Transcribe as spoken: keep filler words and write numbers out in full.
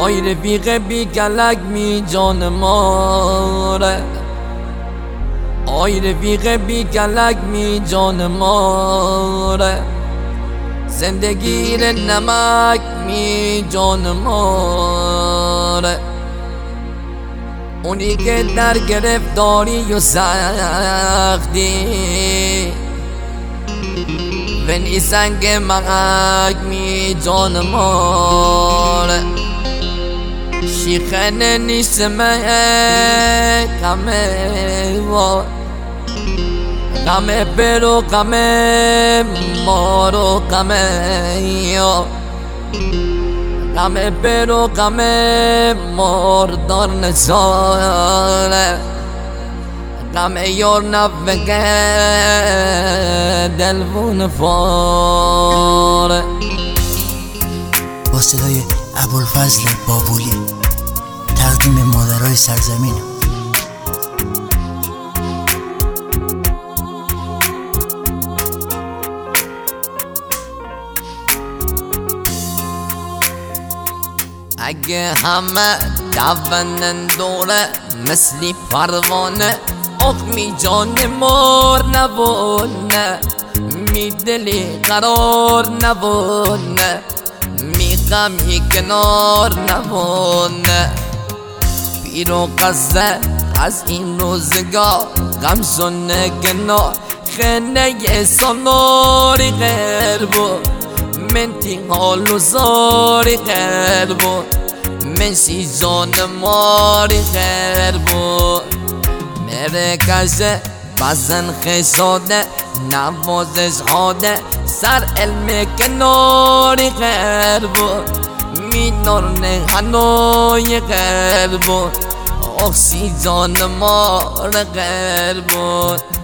آی رفیق بی کلک می جان ماره، آی رفیق بی کلک می جان ماره، زندگی ر نمک می جان ماره. اونی که در گرفتاری و سختی و نیسنگ مغک می جان ماره، شیخن نیسمه غمه و غمه برو غمه مارو غمه یا غمه برو غمه مار دار نزاره، غمه یار نفقه دلبون فاره. با صدای ابوالفضل بابولی، تقدیم مادرای سرزمین. اگه همه دوونن دوره مثلی پروانه، آخ می جان مار نبونه، می دلی قرار نبونه، می غمی کنار نبونه. پیر و قصه از این روزگار غم زنه گناه، خنه سناری غیر بود، من تی حال و زاری غیر بود، من سیزان ماری غیر بود. میره کشه بزن خشاده نوازش هاده، سر علم کناری غیر بود، می نرنه هنوی غیر بود، اکسیژن مار غیر بود.